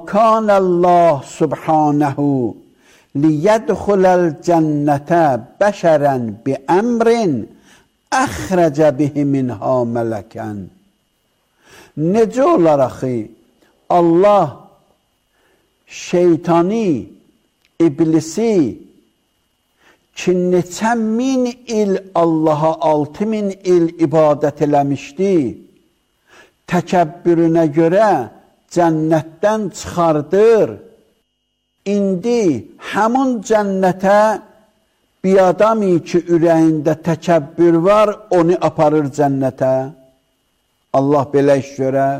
كان الله سبحانه ليدخل الجنة بشرا بأمر أخرج به منها ملكا. Necə olaraq ki, Allah şeytani, iblisi ki neçə min il Allaha 6000 il ibadət eləmişdi, təkəbbürünə görə cənnətdən çıxardır. İndi həmin cənnətə bir adamı ki ürəyində təkəbbür var, onu aparır cənnətə. Allah belə iş görər.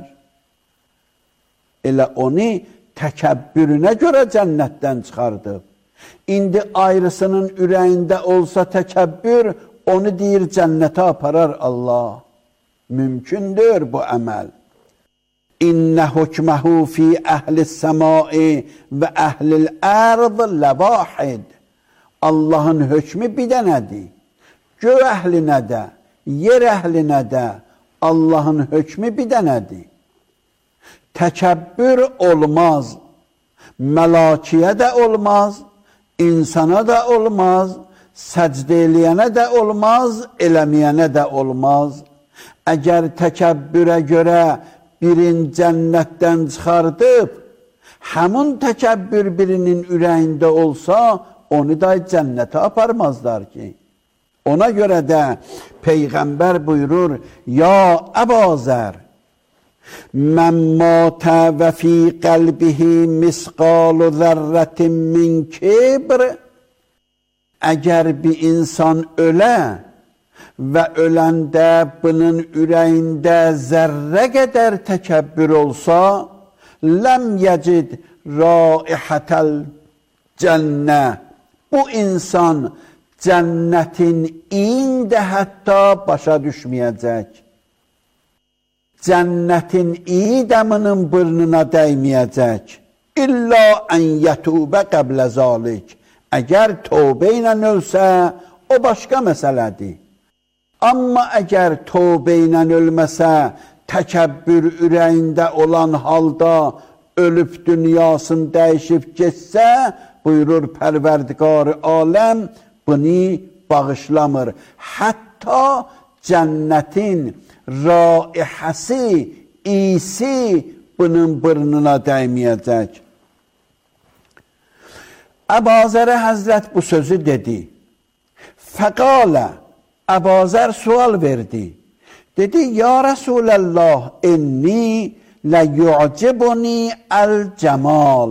Elə onu təkəbbürünə görə cənnətdən çıxardıb. İndi ayrısının ürəyində olsa təkəbbür, onu deyir cənnətə aparar Allah. Mümkündür bu əməl. İnnə hukməhu fi əhlis səmai və əhlil ərd ləvahid. Allahın hökmü bir dənədir. Göy əhlinə də, yer əhlinə də Allahın hökmü bir dənədir. Təkəbbür olmaz. Məlakiyə də olmaz, insana da olmaz, səcdə eləyənə də olmaz, eləməyənə də olmaz. Əgər təkəbbürə görə birin cənnətdən çıxardıb, həmin təkəbbür birinin ürəyində olsa, onu da cənnətə aparmazlar ki. Ona görə də Peyğəmbər buyurur, ya Əbazər, mən matə və fi qəlbihi misqalu zərrətin min kibr. Əgər bir insan ölə və öləndə bunun ürəyində zərrə qədər təkəbbür olsa, ləm yəcid raihətəl cənnə. Bu insan cənnətin iyində hətta başa düşməyəcək. Cənnətin iyi dəminin burnuna dəyməyəcək. İlla ən yətubə qəblə zalik. Əgər tövbə ilə ölsə, o başqa məsələdir. Amma əgər tövbə ilə ölməsə, təkəbbür ürəyində olan halda ölüb dünyasını dəyişib geçsə, buyurur Pərverdigar-ı aləm, bunu bağışlamır. Hətta cənnətin raihəsi, iyisi bunun burnuna dəyməyəcək. Əbazərə Həzrət bu sözü dedi. Fəqalə, Əbazər sual verdi. Dedi, ya Rəsuləllah, inni ləyu'cibuni əl-cəmal.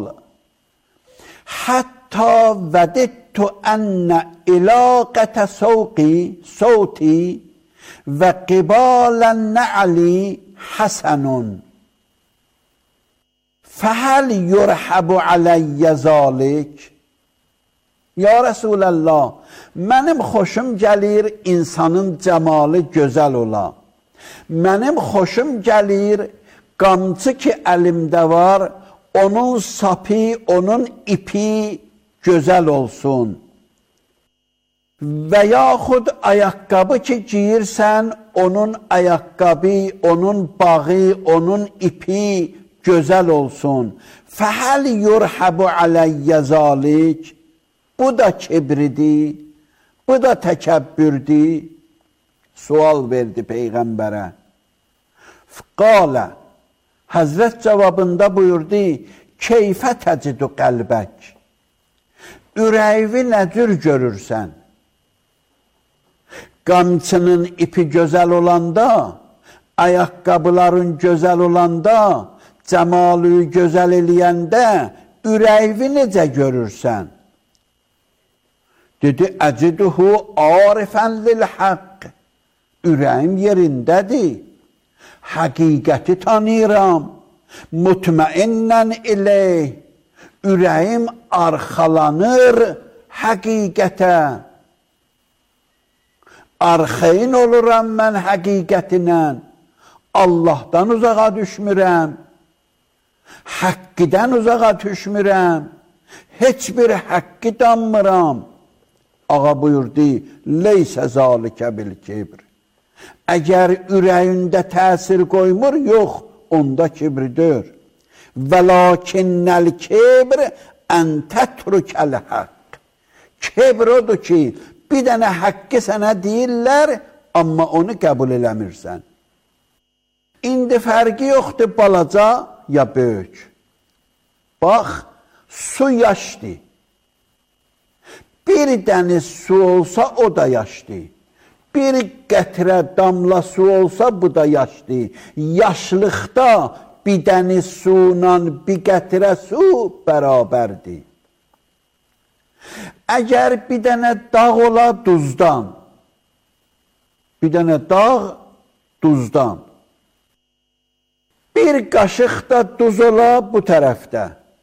Hətta vədittu ənə ilaqətə sovti və qibalən nə'li həsənun. Fəhəl yurhəbu aləyyə zalik. Ya Rəsuləllah, mənim xoşum gəlir insanın cəmalı gözəl ola. Mənim xoşum gəlir qamçı ki əlimdə var, onun sapı, onun ipi gözəl olsun. Və yaxud ayaqqabı ki giyirsən, onun ayaqqabı, onun bağı, onun ipi gözəl olsun. Fəhəl yurhəbu aləyyə zalik. Bu da kibridir, bu da təkəbbürdür. Sual verdi Peyğəmbərə. Qalə, Həzrət cavabında buyurdu, keyfə təcidu qəlbək. Ürəyi nə cür görürsən? Qamçının ipi gözəl olanda, ayaqqabıların gözəl olanda, cəmalı gözəl eləyəndə, ürəyi necə görürsən? Dedi, əciduhu arifən lil haqq. Ürəyim yerindədir. Həqiqəti tanıyıram. Mutmainnən ileyh. Ürəyim arxalanır həqiqətə. Arxeyn oluram mən həqiqətinə. Allahdan uzağa düşmürəm. Həqqidən uzağa düşmürəm. Heç bir həqqi danmıram. Ağa buyurdu, leysə zalikə bil kibr. Əgər ürəyində təsir qoymur, yox, onda kibridir. Velakinnəl kibr ən tətrükəl haqq. Kibr odur ki, bir dənə haqqı sənə deyirlər, amma onu qəbul eləmirsən. İndi fərqi yoxdur balaca ya böyük. Bax, su yaşdır. Bir dəniz su olsa o da yaşdır. Bir qətrə damla su olsa bu da yaşdır. Yaşlıqda bir dəniz suyla bir qətrə su bərabərdir. Əgər bir dənə dağ ola duzdan, bir dənə dağ duzdan, bir qaşıq da duz ola bu tərəfdə,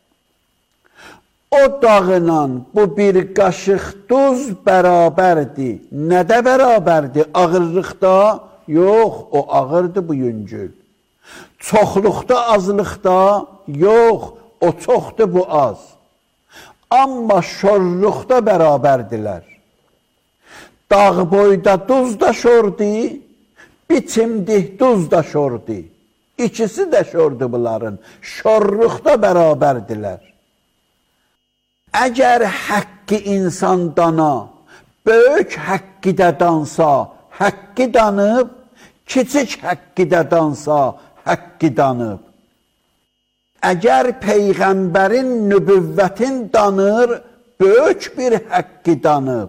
o dağla bu bir qaşıq duz bərabərdir. Nədə bərabərdir? Ağırlıqda? Yox, o ağırdır, bu yüngül. Çoxluqda, azlıqda? Yox, o çoxdur, bu az. Amma şorluqda bərabərdirlər. Dağ boyda duz da şordur, biçimdik duz da şordur. İkisi də şordur bunların. Şorluqda bərabərdirlər. Əgər haqqı insan dana, böyük haqqı da dansa, haqqı danıb, kiçik haqqı da dansa, haqqı danıb. Əgər Peyğəmbərin nübüvvətin danır, böyük bir haqqı danıb.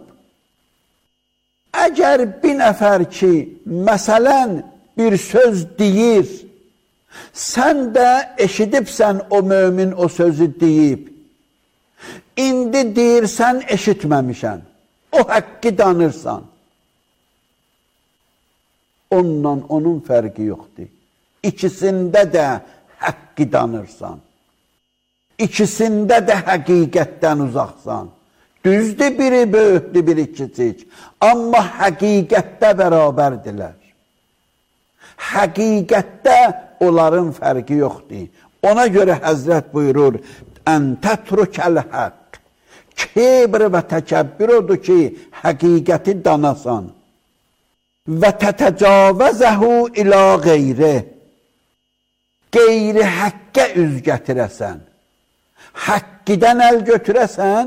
Əgər bir nəfər ki, məsələn, bir söz deyir, sən də eşidibsən o mömin o sözü deyib, indi deyirsən, eşitməmişən, o haqqı danırsan. Onunla onun fərqi yoxdur. İkisində də haqqı danırsan. İkisində də həqiqətdən uzaqsan. Düzdür, biri böyükdür, biri kiçik. Amma həqiqətdə bərabərdirlər. Həqiqətdə onların fərqi yoxdur. Ona görə Həzrət buyurur, ən tətrükəl haqq. Kibr və təkəbbür odur ki, həqiqəti danasan. Və tətəcavəzəhu ilə qeyri. Qeyri həqqə üz gətirəsən. Həqqidən əl götürəsən,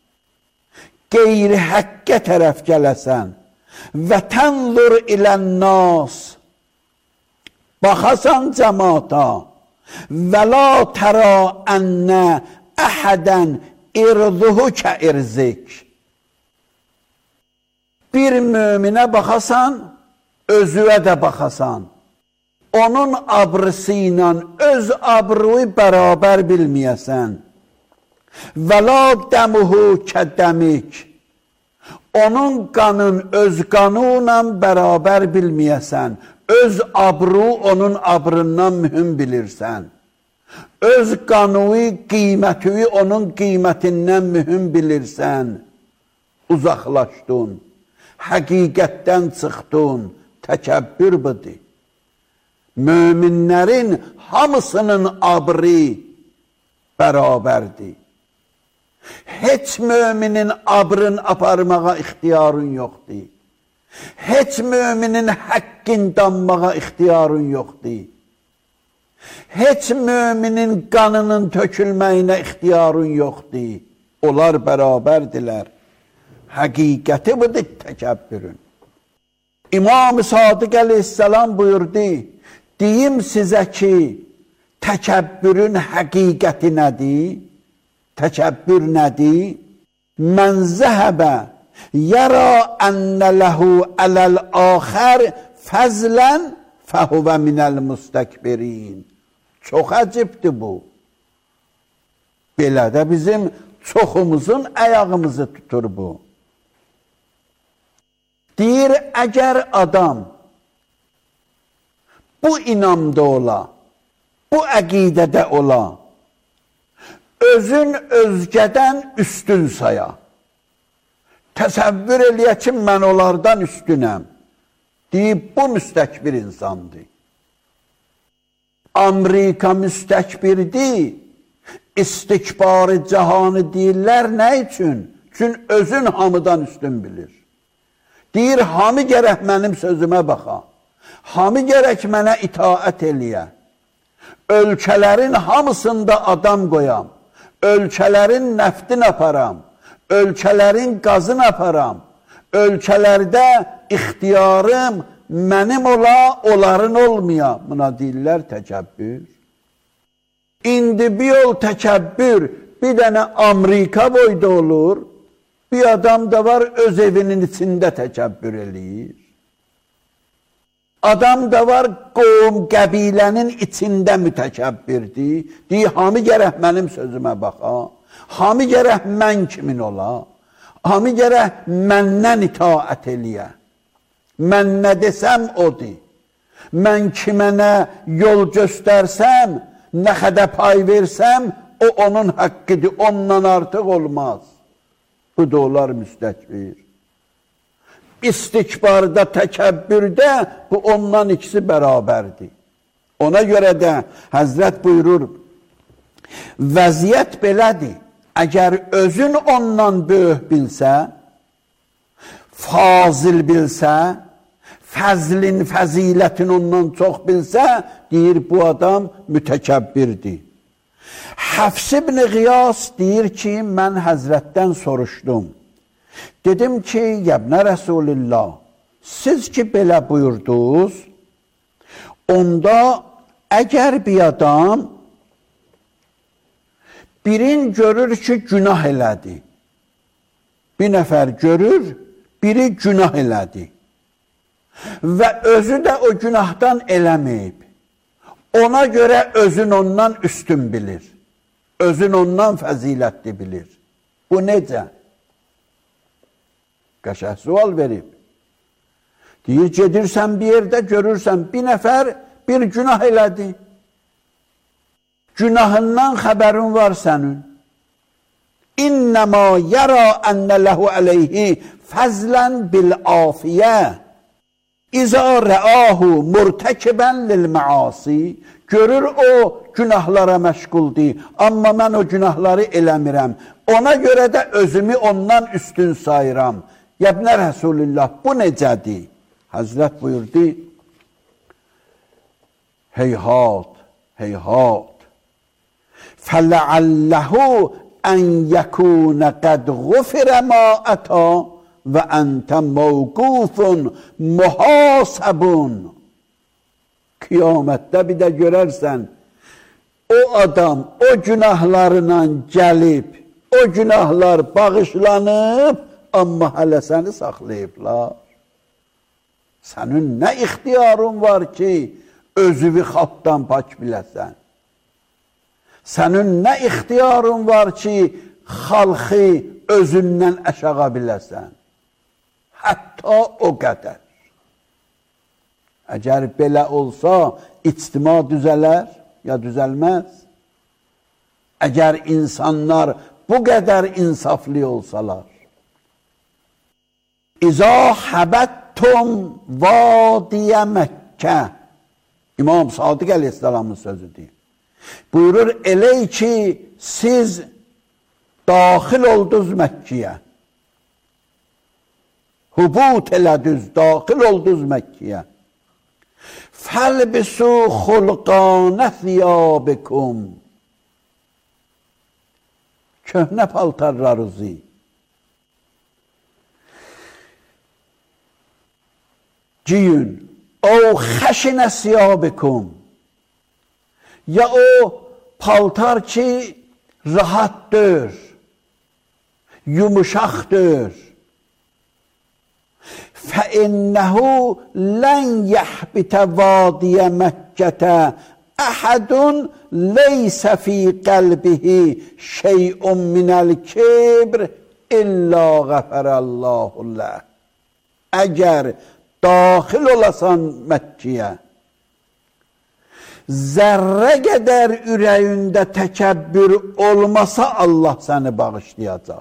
qeyri həqqə tərəf gələsən. Və tənzur ilən nas. Baxasan cəmata. Və la tərə ənnə əhədən irduhu kə irzik. Bir möminə baxasan, özüvə də baxasan. Onun abrısı ilə öz abruyu bərabər bilməyəsən. Və la dəmuhu kə dəmik. Onun qanın öz qanunla bərabər bilməyəsən. Öz abru onun abrından mühüm bilirsən. Öz qanuyu, qiyməti onun qiymətindən mühüm bilirsən. Uzaqlaşdın, həqiqətdən çıxdın, təkəbbür budur. Möminlərin hamısının abri bərabərdir. Heç müminin abrın aparmağa ixtiyarın yoxdur. Heç müminin haqqın danmağa ixtiyarın yoxdur. Heç müminin qanının tökülməyinə ixtiyarın yoxdur. Onlar bərabərdirlər. Həqiqəti budur təkəbbürün. İmam-ı Sadiq əleyhissalam buyurdu, deyim sizə ki, təkəbbürün həqiqəti nədir? Təkəbbür nədir? Mən zəhəbə yərə ənnə ləhu ələl-axər fəzlən fəhuvə minəl-müstəkbirin. Çox əcibdir bu. Belə də bizim çoxumuzun əyağımızı tutur bu. Deyir, əgər adam bu inamda ola, bu əqidədə ola, özün özgədən üstün saya, təsəvvür eləyə ki, mən onlardan üstünəm, deyib, bu müstəkbir insandır. Amerika müstəkbirdir, istikbarı cahanı deyirlər, nə üçün? Çünki özün hamıdan üstün bilir. Deyir, hamı gərək mənim sözümə baxa, hamı gərək mənə itaət eləyə. ölkələrin hamısında adam qoyam, ölkələrin nəftin aparam, ölkələrin qazın aparam, ölkələrdə ixtiyarım mənim ola, onların olmaya. Buna deyirlər təkəbbür. İndi bir yol təkəbbür bir dənə Amerika boyda olur, bir adam da var öz evinin içində təkəbbür eləyir. Adam da var qovum qəbilənin içində mütəkəbbirdir. Deyir, hamı gərək mənim sözümə baxa, hamı gərək mən kimin ola, hamı gərək məndən itaət eləyə. Mən nə desəm odur. Mən kimə nə yol göstərsəm, nə xədə pay versəm, o onun haqqıdır, ondan artıq olmaz. Bu da olar müstəkbir. İstikbarda, təkəbbürdə bu ondan ikisi bərabərdir. Ona görə də Həzrət buyurur, vəziyyət belədir. Əgər özün ondan böyük bilsə, fazil bilsə, fəzlin, fəzilətin ondan çox bilsə, deyir bu adam mütəkəbbirdir. Həfs ibn Qiyas deyir ki, mən Həzrətdən soruşdum. Dedim ki, yəbnə Rəsulillah, siz ki belə buyurdunuz, onda əgər bir adam birin görür ki, günah elədi. Bir nəfər görür, biri günah elədi. Və özü də o günahdan eləməyib. Ona görə özün ondan üstün bilir. Özün ondan fəzilətli bilir. Bu necə? Qəşəng sual verib. Deyir, gedirsən bir yerdə görürsən, bir nəfər bir günah elədi. Günahından xəbərin var sənin. İnnəmə yərə ənə ləhu əleyhi fəzlən bil-afiyyə. İzə rəahu murtəkibən lil-məasi. Görür o günahlara məşğuldur. Amma mən o günahları eləmirəm. Ona görə də özümü ondan üstün sayıram. Yəbnə Rəsulillah, bu necədir? Həzrət buyurdu, heyhat, heyhat. Fələalləhu ən yəkunə qədğufirə ma əta və əntə mövqufun muhasəbun. Qiyamətdə bir də görərsən, o adam o günahlarla gəlib, o günahlar bağışlanıb, amma hələ səni saxlayıblar. Sənin nə ixtiyarın var ki, özüvi xalqdan pak biləsən? Sənin nə ixtiyarın var ki, xalqı özündən aşağı biləsən? Hətta o qədər. Əgər belə olsa, ictima düzələr, ya düzəlməz. Əgər insanlar bu qədər insaflı olsalar. İzə həbəttum vadiyə Məkkə. İmam Sadiq əleyhissalamın sözüdür. Buyurur, elə ki, siz daxil oldunuz Məkkəyə. Hubut elədiniz, daxil oldunuz Məkkəyə. Fəlbisu xulqanə thiyabikum. Köhnə paltarlarınızı. Giyin. O xəşinə siyabikum. Ya o paltar ki rahatdır, yumuşaqdır. فَإِنَّهُ لَنْ يَحْبِتَ وَادِيَ مَكَّةَ أَحَدٌ لَيْسَ فِي قَلْبِهِ شَيْءٌ مِنَ الْكِبْرِ إِلَّا غَفَرَ اللّٰهُ لَهُ. Əgər daxil olasan Məkkiyə, zərrə qədər ürəyində təkəbbür olmasa Allah səni bağışlayacaq.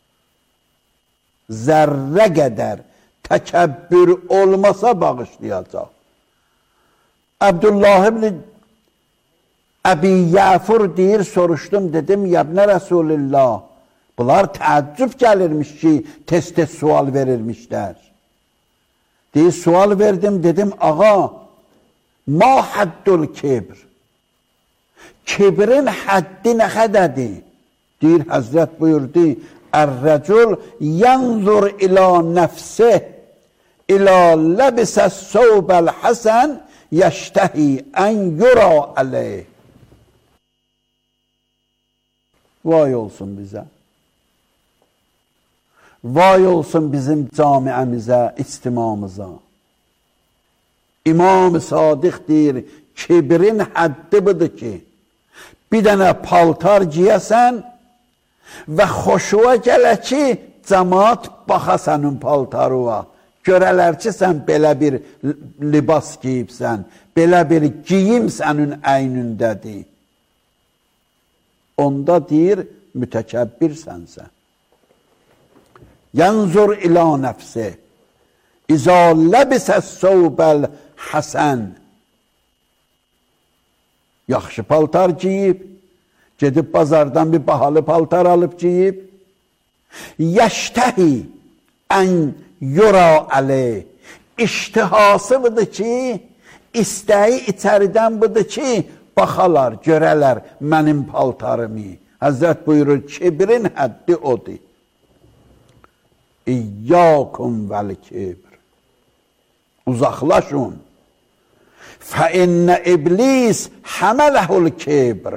Zərrə qədər təkəbbür olmasa bağışlayacaq. Abdullah ibn Əbi Yəfur deyir, soruşdum, dedim, yəbnə Rəsulillah, bunlar təəccüb gəlirmiş ki, tez-tez sual verirmişlər. Deyir, sual verdim, dedim, ağa, ma həddül kibr. Kibrin həddi nə qədədir? Deyir, Həzrət buyurdu, Ər-rəcul yanzur ilə nəfsih, ilə ləbisə səvbəl həsən, yəştəhi ən yura əleyh. Vay olsun bizə. Vay olsun bizim camiəmizə, istimamıza. İmam-ı Sadiq deyir, kibrin həddi budur ki, bir dənə paltar giyəsən və xoşuğa gələ ki, cəmaat baxa sənin paltarına. Görələr ki, sən belə bir libas giyibsən, belə bir giyim sənin əynindədir. Onda deyir, mütəkəbbirsən sən. Yanzur ilə nəfsi, İzə ləbisə səvbəl həsən. Yaxşı paltar giyib, gedib bazardan bir bahalı paltar alıb giyib, yəştəhi ən yura əleyh. İştihası budur ki, istəyi içəridən budur ki, baxalar, görələr mənim paltarımı. Həzrət buyurur, kibrin həddi odur. İyyâkum vəl-kibr. Uzaqlaşın. Fəinnə iblis həmələhul-kibr.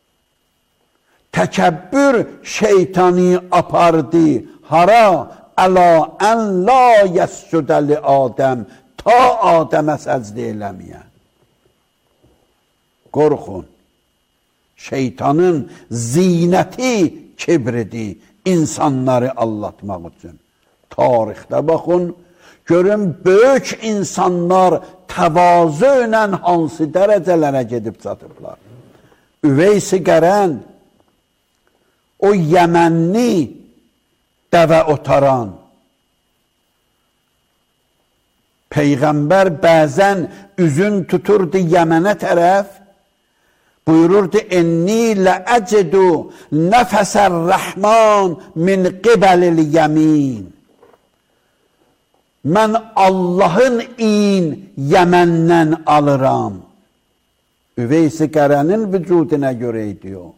Təkəbbür şeytani apardı. Hara? Əla ən la yəssüdəli Adəm. Ta Adəmə səcdə eləməyə. Qorxun. Şeytanın zinəti kibridir. İnsanları allatmaq üçün. Tarixdə baxın, görün, böyük insanlar təvazö ilə hansı dərəcələrə gedib çatıblar. Üveys-i Qərən, o Yəmənli dəvə otaran, Peyğəmbər bəzən üzün tuturdu Yəmənə tərəf, buyururdu, enni ləəcidu nəfəsər rəhman min qibəlil yəmin. Mən Allahın in Yəməndən alıram. Üveys-i Qərənin vücuduna görə idi o.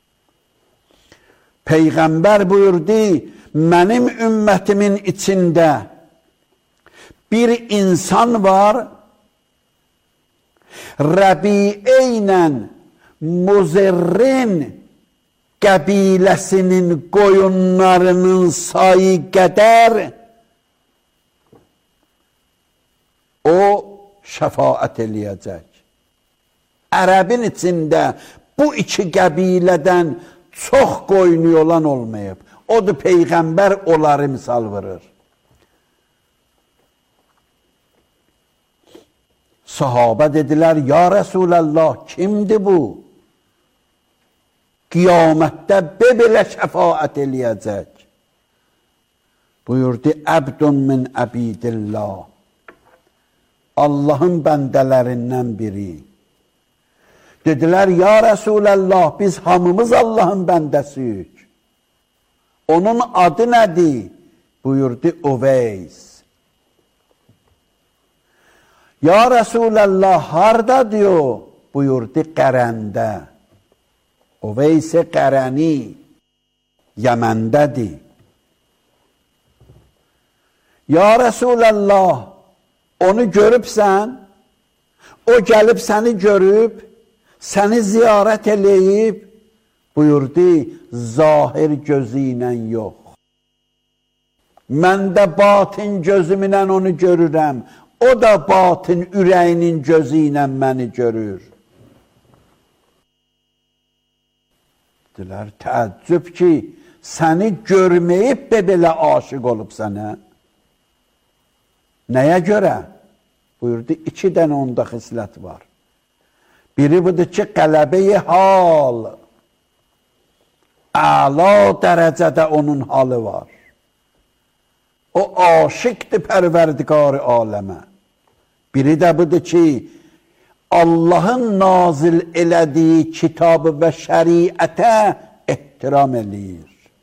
Peyğəmbər buyurdu, mənim ümmətimin içində bir insan var, Rəbiə ilə Muzerrin qəbiləsinin qoyunlarının sayı qədər o şəfaət eləyəcək. Ərəbin içində bu iki qəbilədən çox qoyunu olan olmayıb. Odur Peyğəmbər onları misal verir. Sahabə dedilər, ya Rəsulallah, kimdir bu? Qiyamətdə belə şəfaət eləyəcək. Buyurdu, əbdun min əbidillah. Allahın bəndələrindən biri. Dedilər, ya Rəsulallah, biz hamımız Allahın bəndəsiyik. Onun adı nədir? Buyurdu, Uveys. Ya Rəsulallah, harda diyor? Buyurdu, Qərəndə. Uveys-i Qərəni Yəməndədir. Ya Rəsulallah, onu görübsən, o gəlib səni görüb, səni ziyarət eləyib, buyurdu, zahir gözü ilə yox. Mən də batin gözümlə onu görürəm, o da batin ürəyinin gözü ilə məni görür. Dilər, təəccüb ki, səni görməyib belə aşıq olub sənə. Nəyə görə? Buyurdu, 2 dənə onda xislət var. Biri budur ki, qələbə-i hal. Əla dərəcədə onun halı var. O aşıqdır pərverdigar-ı aləmə. Biri də budur ki, Allahın nazil elədiyi kitabı və şəriətə ehtiram eləyir.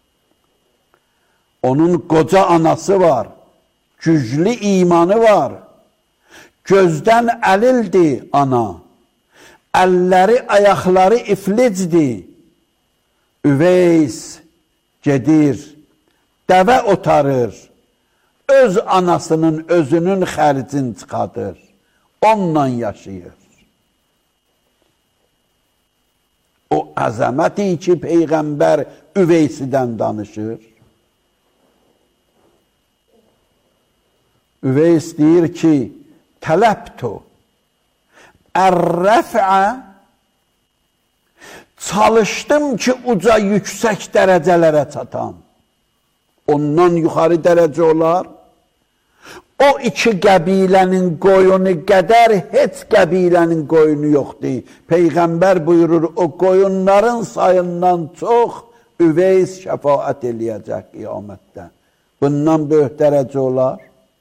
Onun qoca anası var, güclü imanı var, gözdən əlildir ana. əlləri, ayaqları iflicdir. Üveys gedir, dəvə otarır, öz anasının, özünün xərcini çıxadır, onunla yaşayır. O əzəməti ki, Peyğəmbər Üveysidən danışır. Üveys deyir ki, tələbtu ər-rəf'ə, çalışdım ki, uca yüksək dərəcələrə çatam. Ondan yuxarı dərəcə olar. O iki qəbilənin qoyunu qədər heç qəbilənin qoyunu yoxdur. Peyğəmbər buyurur, o qoyunların sayından çox Üveys şəfaət eləyəcək qiyamətdə. Bundan böyük dərəcə olar.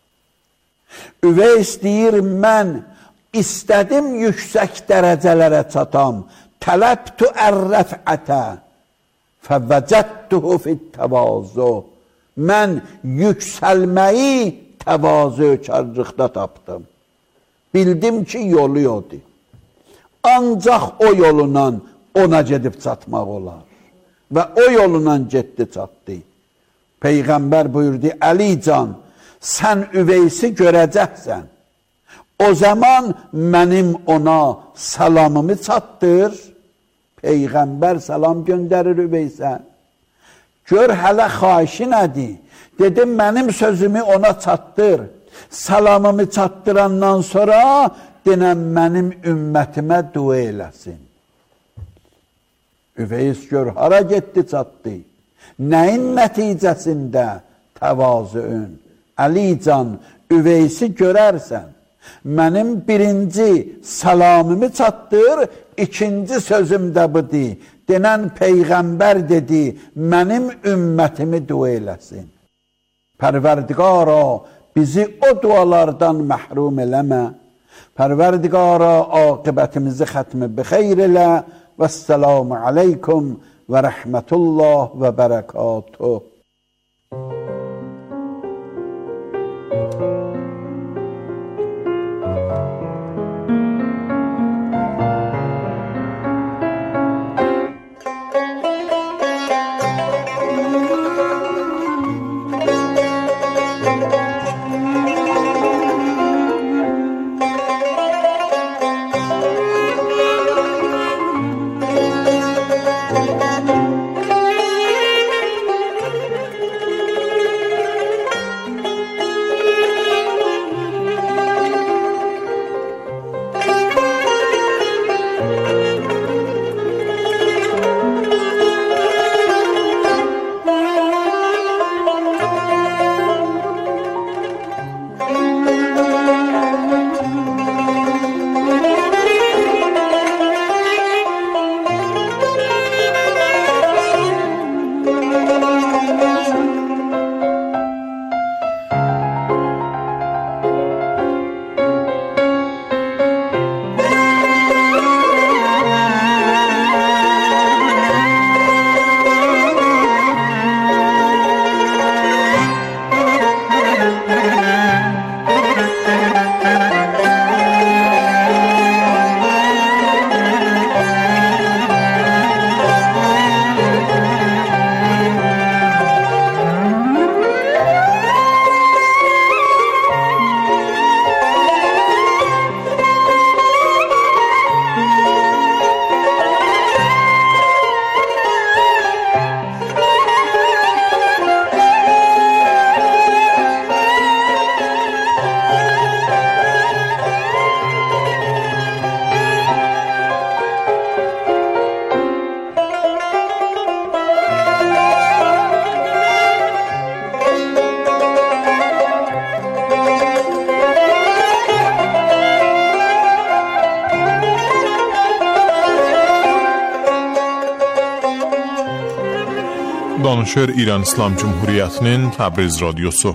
Üveys deyir, mən istədim yüksək dərəcələrə çatam. Tələbtu ər-rəf'ətə fəvvəcəttuhu fit-təvazu. Mən yüksəlməyi təvazökarlıqda tapdım. Bildim ki, yolu yoxdur. Ancaq o yolunla ona gedib çatmaq olar. Və o yolunla getdi, çatdı. Peyğəmbər buyurdu, Əlican, sən Üveysi görəcəksən. O zaman mənim ona salamımı çatdır. Peyğəmbər salam göndərir Üveysə. Gör hələ xahişi nədir? Dedim, mənim sözümü ona çatdır. Salamımı çatdırandan sonra denəm, mənim ümmətimə dua eləsin. Üveys gör, hara getdi, çatdı. Nəyin nəticəsində? Təvazüün. Əlican, Üveysi görərsən. Mənim birinci salamımı çatdır, ikinci sözüm də budur. Denən Peyğəmbər dedi, mənim ümmətimi dua eləsin. Pərverdigara, bizi o dualardan məhrum eləmə. Pərverdigara, aqibətimizi xətmi bixeyr elə. Vəssalamu aleykum və rəhmətullah və bərəkatuh. Danışır İran İslam Cumhuriyyətinin Təbriz Radiosu.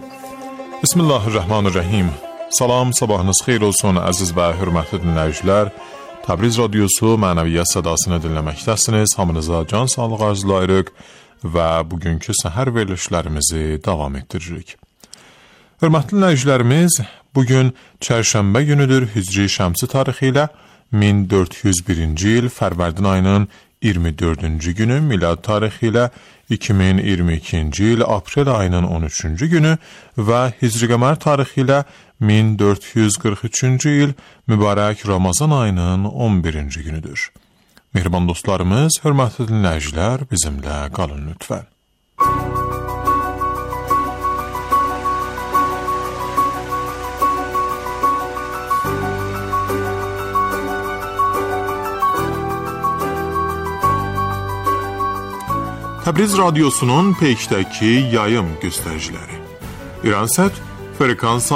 Bismillahirrahmanirrahim. Salam, sabahınız xeyir olsun əziz və hörmətli dinləyicilər. Təbriz Radiosu mənəviyyat sədasını dinləməkdəsiniz. Hamınıza can sağlığı arzulayırıq və bugünkü səhər verilişlərimizi davam etdiririk. Hörmətli dinləyicilərimiz, bugün çərşənbə günüdür Hicri şəmsi tarixi ilə 1401-ci il Fərvərdin ayının 24-cü günü, milad tarixi ilə 2022-ci il aprel ayının 13-cü günü və Hicri qəmər tarixi ilə 1443-cü il mübarək Ramazan ayının 11-ci günüdür. Mehriban dostlarımız, hörmətli dinləyicilər, bizimlə qalın lütfən. Təbriz radiosunun peykdəki yayım göstəriciləri. İransət frekansa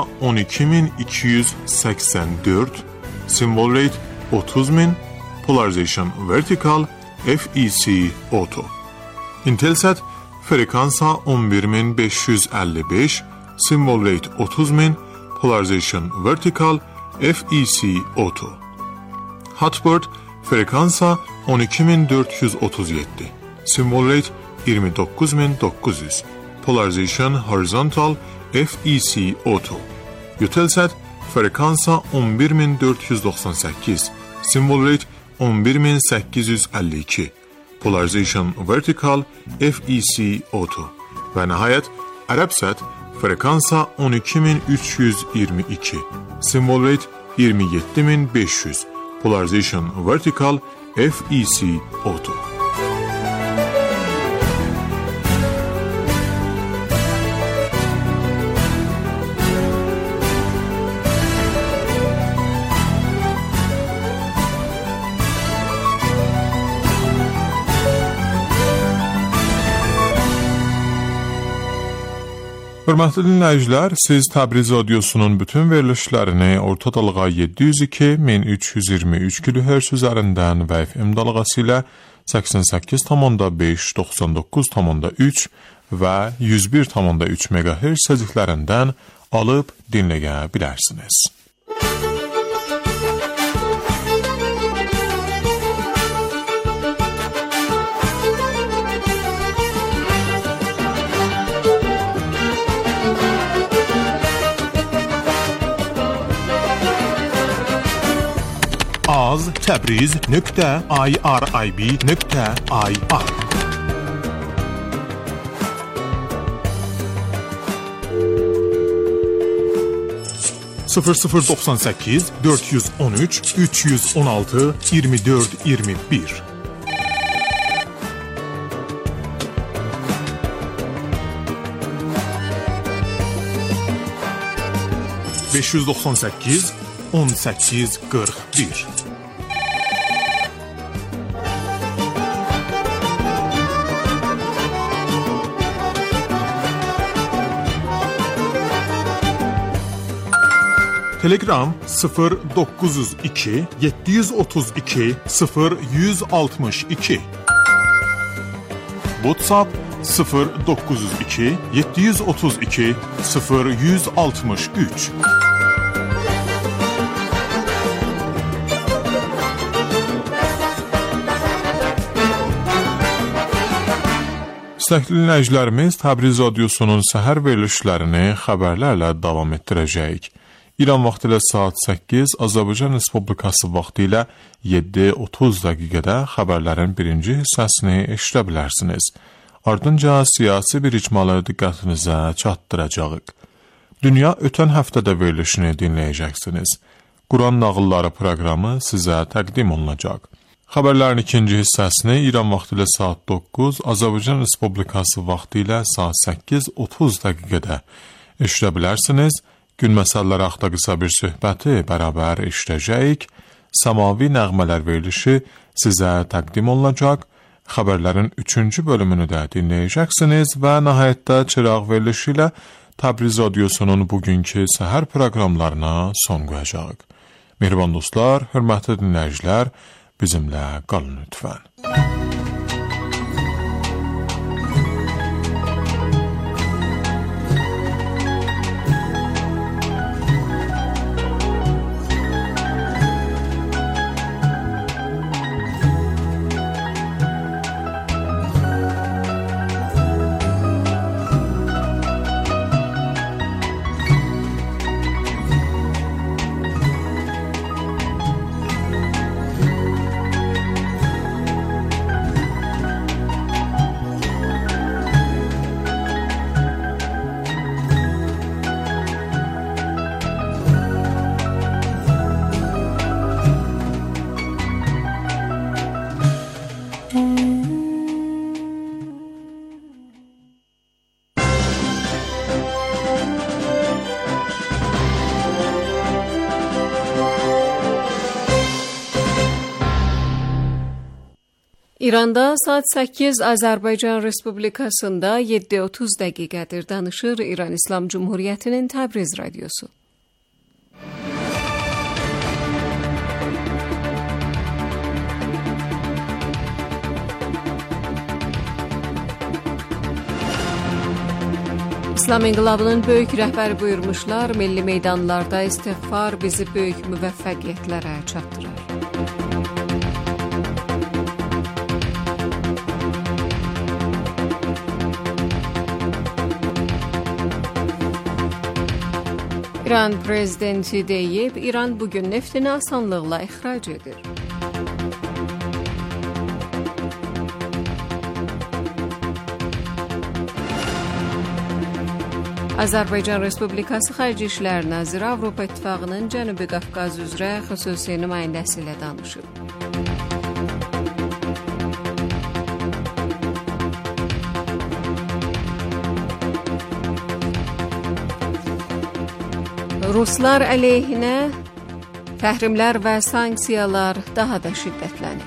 12284, symbol rate 30000, polarization vertical, FEC auto. Intelsat frekansa 11555, symbol rate 30000, polarization vertical, FEC auto. Hotbird frekansa 12437, symbol rate 29900, polarization horizontal, FEC auto. Eutelsat frekansa 11498, symbol rate 11852, polarization vertical, FEC auto. Və nəhayət Ərəbsat frekansa 12322, symbol rate 27500, polarization vertical, FEC auto. Hörmətli dinləyicilər, siz Təbriz radiosunun bütün verilişlərini orta dalğa 702-1323 kHz üzərindən və FM dalğası ilə 88,5, 99,3 və 101,3 MHz seziklərindən alıb dinləyə bilərsiniz. az.tabriz.irib.ir 0098 413 316 24 21 598 18 41 Telegram 0902 732 0162 WhatsApp 0902 732 0163 İstəkli dinləyicilərimiz Təbriz radiosunun səhər verilişlərini xəbərlərlə davam etdirəcəyik. İran vaxtı ilə saat 8, Azərbaycan Respublikası vaxtı ilə 7:30 dəqiqədə xəbərlərin birinci hissəsini eşidə bilərsiniz. Ardınca siyasi bir icmalı diqqətinizə çatdıracağıq. Dünya ötən həftədə verilişini dinləyəcəksiniz. Quran nağılları proqramı sizə təqdim olunacaq. Xəbərlərin ikinci hissəsini İran vaxtı ilə saat 9, Azərbaycan Respublikası vaxtı ilə saat 8:30 dəqiqədə eşidə bilərsiniz. Gün məsələləri haqqında qısa bir söhbəti bərabər eşidəcəyik. Səmavi nəğmələr verilişi sizə təqdim olunacaq. Xəbərlərin 3-cü bölümünü də dinləyəcəksiniz və nəhayətdə çıraq verilişi ilə Təbriz radiosunun bugünkü səhər proqramlarına son qoyacağıq. Mehriban dostlar, hörmətli dinləyicilər, bizimlə qalın lütfən. İranda saat 8, Azərbaycan Respublikasında 7:30 dəqiqədir. Danışır İran İslam Cumhuriyyətinin Təbriz radiosu. İslam İnqilabının böyük rəhbəri buyurmuşlar, milli meydanlarda istiğfar bizi böyük müvəffəqiyyətlərə çatdırır. İran prezidenti deyib, İran bugün neftini asanlıqla ixrac edir. Azərbaycan Respublikası Xarici İşlər Naziri Avropa İttifaqının Cənubi Qafqaz üzrə xüsusi nümayəndəsi ilə danışıb. Ruslar əleyhinə təhrimlər və sanksiyalar daha da şiddətlənir.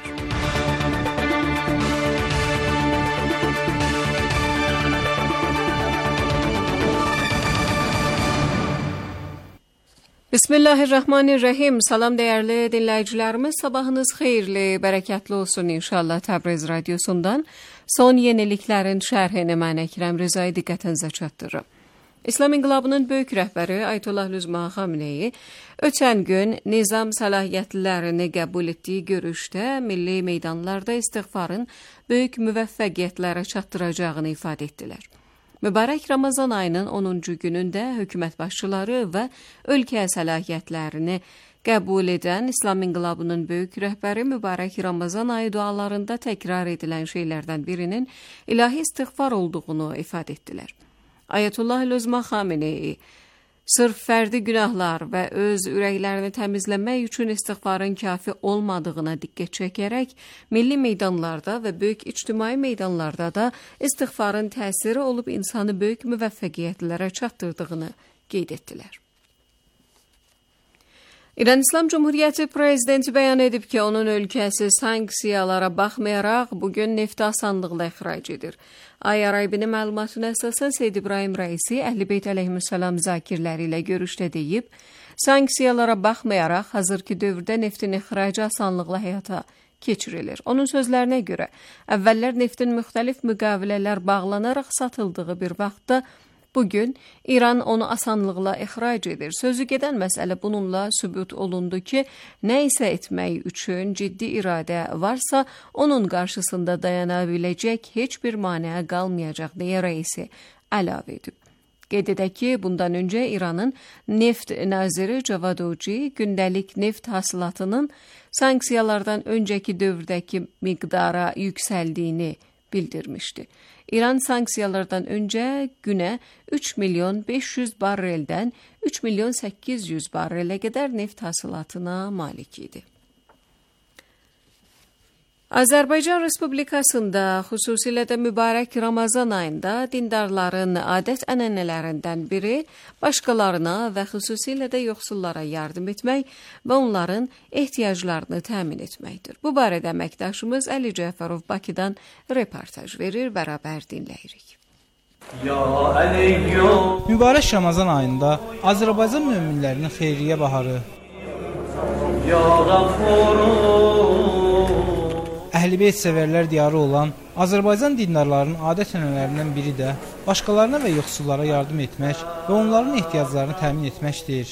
Bismillahirrahmanirrahim. Salam dəyərli dinləyicilərimiz, sabahınız xeyirli, bərəkətli olsun inşallah. Təbriz radiosundan son yeniliklərin şərhini mən Əkrəm Rızayı diqqətinizə çatdırırım. İslam İnqilabının böyük rəhbəri Ayətullah Lüzma Xameneyi ötən gün nizam səlahiyyətlərini qəbul etdiyi görüşdə milli meydanlarda istiğfarın böyük müvəffəqiyyətlərə çatdıracağını ifadə etdilər. Mübarək Ramazan ayının 10-cu günündə hökumət başçıları və ölkə səlahiyyətlərini qəbul edən İslam İnqilabının böyük rəhbəri mübarək Ramazan ayı dualarında təkrar edilən şeylərdən birinin ilahi istiğfar olduğunu ifadə etdilər. Ayətullah Lüzma Xameneyi sırf fərdi günahlar və öz ürəklərini təmizləmək üçün istiğfarın kafi olmadığına diqqət çəkərək, milli meydanlarda və böyük ictimai meydanlarda da istiğfarın təsiri olub insanı böyük müvəffəqiyyətlərə çatdırdığını qeyd etdilər. İran İslam Cumhuriyyəti prezidenti bəyan edib ki, onun ölkəsi sanksiyalara baxmayaraq bugün nefti asanlıqla ixrac edir. IRIB-nin məlumatına əsasən Seyyid İbrahim Rəisi Əhl-i-Beyt əleyhissalam zakirləri ilə görüşdə deyib, sanksiyalara baxmayaraq hazırki dövrdə neftin ixracı asanlıqla həyata keçirilir. Onun sözlərinə görə, əvvəllər neftin müxtəlif müqavilələr bağlanaraq satıldığı bir vaxtda bugün İran onu asanlıqla ixrac edir. Sözü gedən məsələ bununla sübut olundu ki, nə isə etmək üçün ciddi iradə varsa, onun qarşısında dayana biləcək heç bir maneə qalmayacaq, deyə rəisi əlavə edib. Qeyd edək ki, bundan öncə İranın neft naziri Cavad Oji gündəlik neft hasilatının sanksiyalardan öncəki dövrdəki miqdara yüksəldiyini bildirmişdi. İran sanksiyalardan öncə günə 3.500.000 barreldən 3.800.000 barrelə qədər neft hasilatına malik idi. Azərbaycan Respublikasında, xüsusilə də mübarək Ramazan ayında dindarların adət-ənənələrindən biri başqalarına və xüsusilə də yoxsullara yardım etmək və onların ehtiyaclarını təmin etməkdir. Bu barədə əməkdaşımız Əli Cəfərov Bakıdan reportaj verir, bərabər dinləyirik. Mübarək Ramazan ayında Azərbaycan möminlərinin xeyriyyə baharı. Əhl-i-Beyt sevərlər diyarı olan Azərbaycan dindarlarının adət-ənənələrindən biri də başqalarına və yoxsullara yardım etmək və onların ehtiyaclarını təmin etməkdir.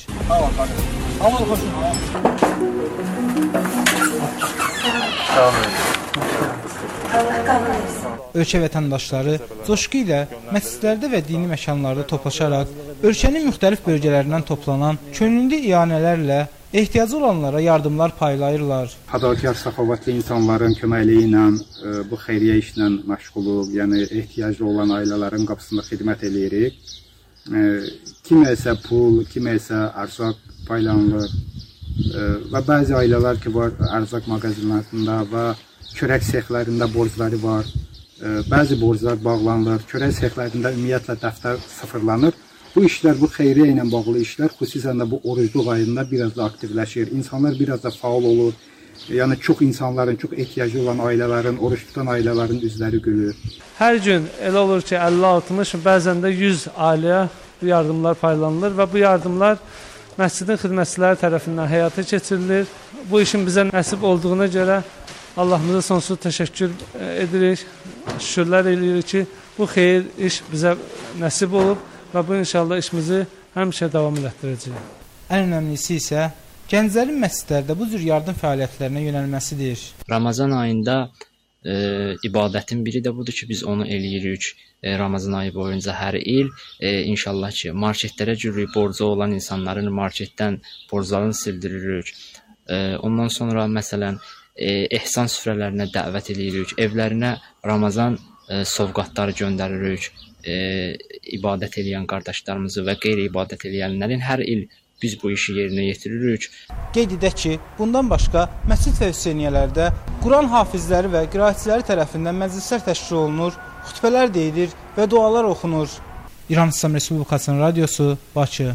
Ölkə vətəndaşları coşqu ilə məscidlərdə və dini məkanlarda toplaşaraq ölkənin müxtəlif bölgələrindən toplanan könüllü iyanələrlə ehtiyacı olanlara yardımlar paylayırlar. Fədakar, səxavətli insanların köməkliyi ilə bu xeyriyyə işlə məşğuluq, yəni ehtiyaclı olan ailələrin qapısında xidmət edirik. Kimə isə pul, kimə isə ərzaq paylanılır və bəzi ailələr ki var ərzaq mağazalarında və çörək sexlərində borcları var. Bəzi borclar bağlanılır, çörək sexlərində ümumiyyətlə dəftər sıfırlanır. Bu işlər, bu xeyriyyə ilə bağlı işlər xüsusən də bu orucluq ayında biraz da aktivləşir. İnsanlar biraz da faal olur, Yəni çox insanların, çox ehtiyacı olan ailələrin, oruç tutan ailələrin üzləri gülür. Hər gün elə olur ki 50-60, bəzən də 100 ailəyə bu yardımlar paylanılır və bu yardımlar məscidin xidmətçiləri tərəfindən həyata keçirilir. Bu işin bizə nəsib olduğuna görə Allahımıza sonsuz təşəkkür edirik. Şükürlər edirik ki, bu xeyir iş bizə nəsib olub və bu inşallah işimizi həmişə davam etdirəcəyik. Ən önəmlisi isə gənclərin məscidlərdə bu cür yardım fəaliyyətlərinə yönəlməsidir. Ramazan ayında ibadətin biri də budur ki, biz onu eləyirik. Ramazan ayı boyunca hər il inşallah ki, marketlərə giririk, borcu olan insanların marketdən borclarını sildiririk. Ondan sonra məsələn ehsan süfrələrinə dəvət eləyirik, evlərinə Ramazan sovqatları göndəririk. İbadət edən qardaşlarımızı və qeyri-ibadət edənlərin hər il biz bu işi yerinə yetiririk. Qeyd edək ki, bundan başqa məscid və hüseyniyələrdə Quran hafizləri və qiraətçiləri tərəfindən məclislər təşkil olunur, xutbələr deyilir və dualar oxunur. İran İslam Respublikasının radiosu, Bakı.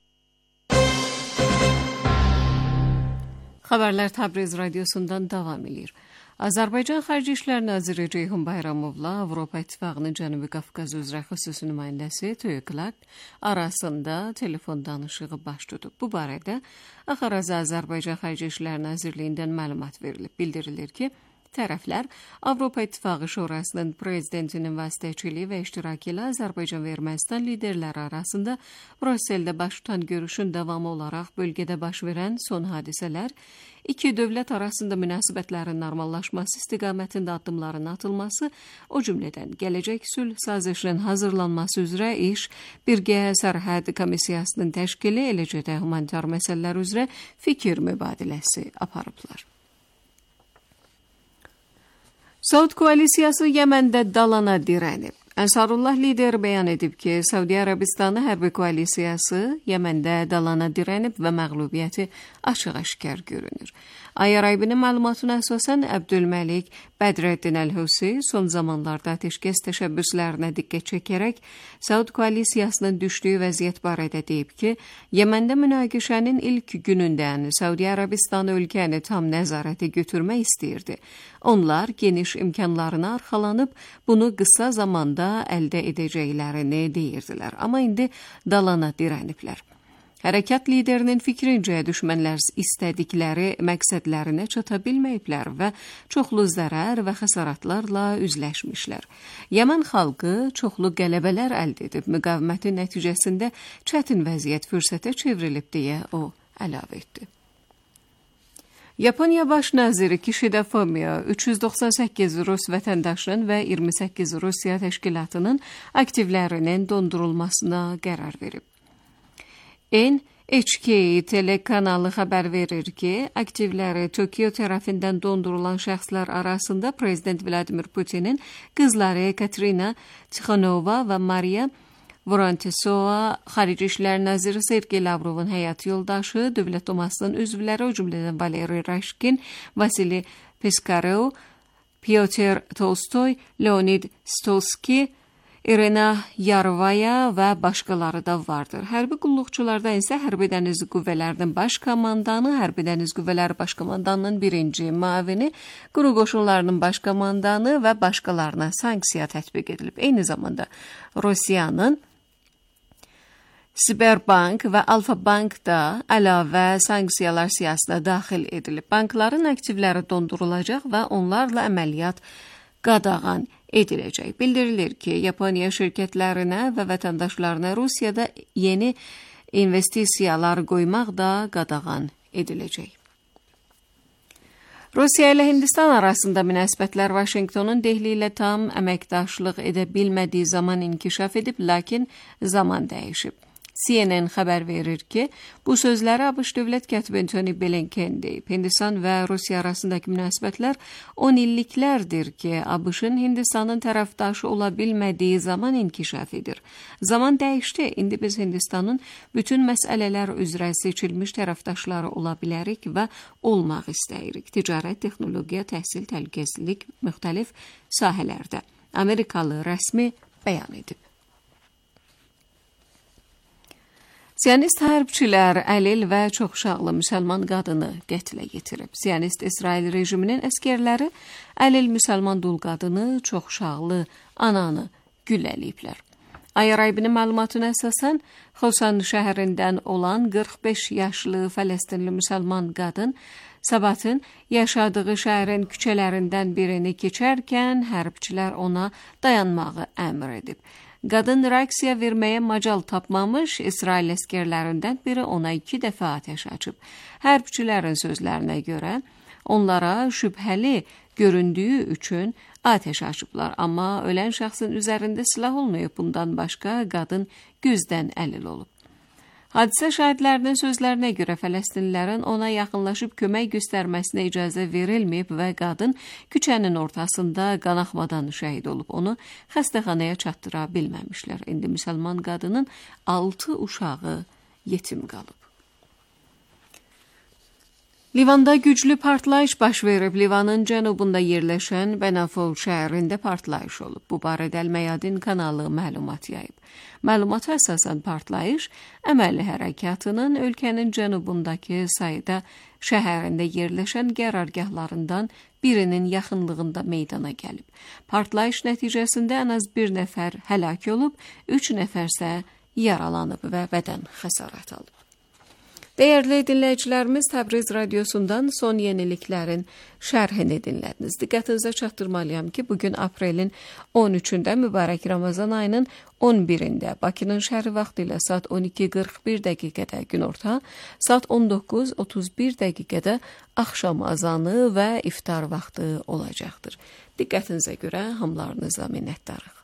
Xəbərlər Təbriz radiosundan davam edir. Azərbaycan Xarici İşlər Naziri Ceyhun Bayramovla Avropa İttifaqının Cənubi Qafqaz üzrə xüsusi nümayəndəsi Toyuklak arasında telefon danışığı baş tutub. Bu barədə Axaraza Azərbaycan Xarici İşlər Nazirliyindən məlumat verilib. Bildirilir ki, tərəflər Avropa İttifaqı Şurasının prezidentinin vasitəçiliyi və iştirakı ilə Azərbaycan və Ermənistan liderləri arasında Brüsseldə baş tutan görüşün davamı olaraq bölgədə baş verən son hadisələr, iki dövlət arasında münasibətlərin normallaşması istiqamətində addımların atılması, o cümlədən gələcək sülh sazişinin hazırlanması üzrə iş, birgə sərhəd komissiyasının təşkili, eləcə də humanitar məsələlər üzrə fikir mübadiləsi aparıblar. Saud koalisiyası Yəməndə dalana dirənib. Ənsarullah lideri bəyan edib ki, Səudiyyə Ərəbistanı hərbi koalisiyası Yəməndə dalana dirənib və məğlubiyyəti açıq-aşkar görünür. Ayaraybinin məlumatına əsasən Əbdülməlik Bədrəddin Əl-Husi son zamanlarda atəşkəs təşəbbüslərinə diqqət çəkərək Saud koalisiyasının düşdüyü vəziyyət barədə deyib ki, Yəməndə münaqişənin ilk günündən Səudiyyə Ərəbistanı ölkəni tam nəzarətə götürmək istəyirdi. Onlar geniş imkanlarına arxalanıb bunu qısa zamanda əldə edəcəklərini deyirdilər. Amma indi dalana dirəniblər. Hərəkat liderinin fikrincə düşmənlər istədikləri məqsədlərinə çata bilməyiblər və çoxlu zərər və xəsarətlərlə üzləşmişlər. Yəmən xalqı çoxlu qələbələr əldə edib, müqavimətin nəticəsində çətin vəziyyət fürsətə çevrilib deyə o əlavə etdi. Yaponiya Baş naziri Kishida Fumio 398 Rus vətəndaşının və 28 Rusiya təşkilatının aktivlərinin dondurulmasına qərar verib. NHK telekanalı xəbər verir ki, aktivləri Tokyo tərəfindən dondurulan şəxslər arasında Prezident Vladimir Putinin qızları Katrina Tixonova və Maria Vorontsova, Xarici İşlər Naziri Sergey Lavrovun həyat yoldaşı, Dövlət Dumasının üzvləri, o cümlədən Valeri Rashkin, Vasili Piskarov, Pyotr Tolstoy, Leonid Stolski, İrena Yarvaya və başqaları da vardır. Hərbi qulluqçulardan isə Hərbi Dəniz Qüvvələrinin Baş Komandanı, Hərbi Dəniz Qüvvələri Baş Komandanının birinci müavini, Quru Qoşunlarının Baş Komandanı və başqalarına sanksiya tətbiq edilib. Eyni zamanda Rusiyanın Sberbank və Alfa Bank da əlavə sanksiyalar siyasətine daxil edilib. Bankların aktivləri dondurulacaq və onlarla əməliyyat qadağan ediləcək. Bildirilir ki, Yaponiya şirkətlərinə və vətəndaşlarına Rusiyada yeni investisiyalar qoymaq da qadağan ediləcək. Rusiya ilə Hindistan arasında münasibətlər Vaşinqtonun Dehli ilə tam əməkdaşlıq edə bilmədiyi zaman inkişaf edib, lakin zaman dəyişib. CNN xəbər verir ki, bu sözləri ABŞ dövlət katibi Antony Blinken deyib. Hindistan və Rusiya arasındakı münasibətlər 10 illiklərdir ki, ABŞ-ın Hindistanın tərəfdaşı ola bilmədiyi zaman inkişaf edir. Zaman dəyişdi. İndi biz Hindistanın bütün məsələlər üzrə seçilmiş tərəfdaşları ola bilərik və olmaq istəyirik. Ticarət, texnologiya, təhsil, təhlükəsizlik müxtəlif sahələrdə. Amerikalı rəsmi bəyan edib. Siyonist hərbçilər əlil və çoxuşaqlı müsəlman qadını qətlə yetirib. Siyonist İsrail rejiminin əskərləri əlil müsəlman dul qadını, çoxuşaqlı ananı gülləliyiblər. Ayaraybinin məlumatına əsasən, Xosan şəhərindən olan 45 yaşlı Fələstinli müsəlman qadın Sabatın yaşadığı şəhərin küçələrindən birini keçərkən hərbçilər ona dayanmağı əmr edib. Qadın reaksiya verməyə macal tapmamış, İsrail əskərlərindən biri ona 2 dəfə atəş açıb. Hərbçilərin sözlərinə görə onlara şübhəli göründüyü üçün atəş açıblar. Amma ölən şəxsin üzərində silah olmayıb. Bundan başqa qadın güzdən əlil olub. Hadisə şahidlərinin sözlərinə görə Fələstinlilərin ona yaxınlaşıb kömək göstərməsinə icazə verilməyib və qadın küçənin ortasında qanaxmadan şəhid olub. Onu xəstəxanaya çatdıra bilməmişlər. İndi müsəlman qadının 6 uşağı yetim qalıb. Livanda güclü partlayış baş verib. Livanın cənubunda yerləşən Benafol şəhərində partlayış olub. Bu barədə Əl-Məyadin kanalı məlumat yayıb. Məlumata əsasən partlayış əməlli hərəkatının ölkənin cənubundakı sayda şəhərində yerləşən qərargahlarından birinin yaxınlığında meydana gəlib. Partlayış nəticəsində ən az 1 nəfər həlak olub, 3 nəfər isə yaralanıb və bədən xəsarət alıb. Dəyərli dinləyicilərimiz, Təbriz radiosundan son yeniliklərin şərhini dinlədiniz. Diqqətinizə çatdırmalıyam ki, bugün aprelin 13-də mübarək Ramazan ayının 11-də Bakının şəhəri vaxtı ilə saat 12:41 dəqiqədə günorta, saat 19:31 dəqiqədə axşam azanı və iftar vaxtı olacaqdır. Diqqətinizə görə hamılarınıza minnətdarıq.